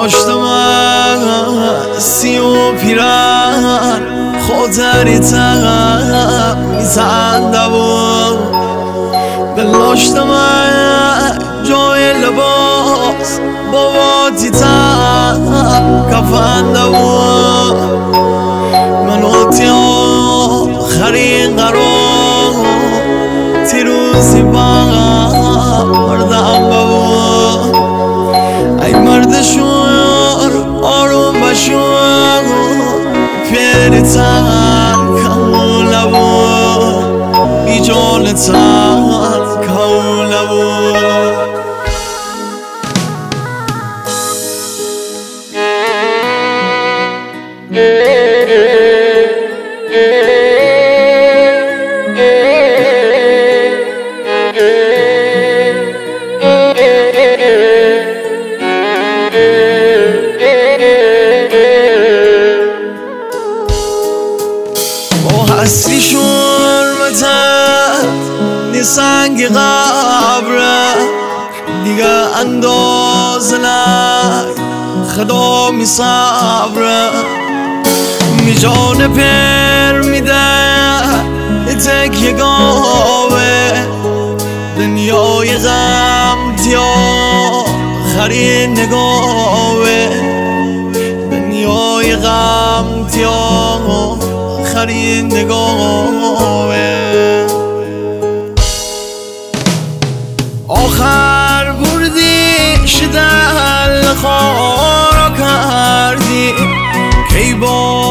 داشتم سی و پیرن خاطریتم میزنده بود دل داشتم جای لباس با دیتم کفنده بود من آتی آخرین قرار تیروزی بردم بود ای مرد شور آروم بشور پیریتن کمول بود بی جانتن کمول بود هستی شرمتن نیسنگ قبره دیگه انداز نک خدا می صبره می جان پر میده تک یگاوه دنیای غم تیا خرین نگاوه دنیای غم تیا خرین نگاهه آخر بردی شدل خارا کردی کی با